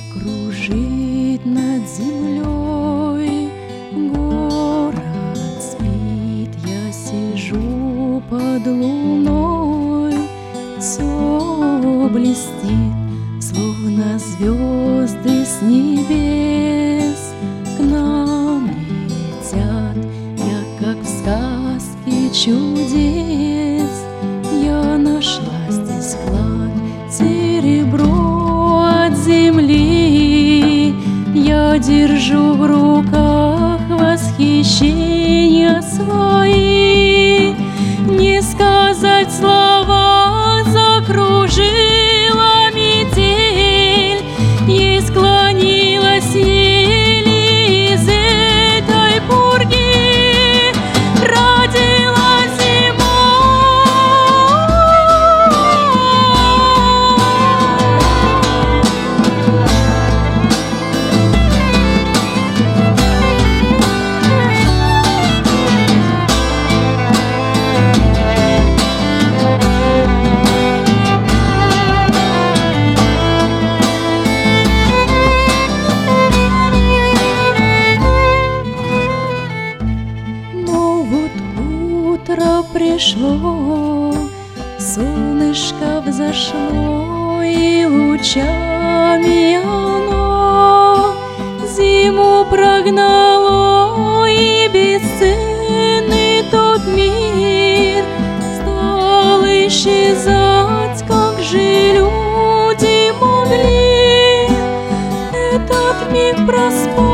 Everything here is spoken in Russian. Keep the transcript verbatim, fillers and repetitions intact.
Кружит над землей город, спит, я сижу под луной, все блестит, словно звезды с небес к нам летят. Я как в сказке чудес, я нашла здесь клад, серебро от земли. Я держу в руках восхищения свои, не сказать слова, закружила метель, ей склонилась еле из этой пурги, родилась зима. Утро пришло, солнышко взошло, и лучами оно зиму прогнало, и бесценный тот мир стал исчезать. Как же люди могли этот миг проспать?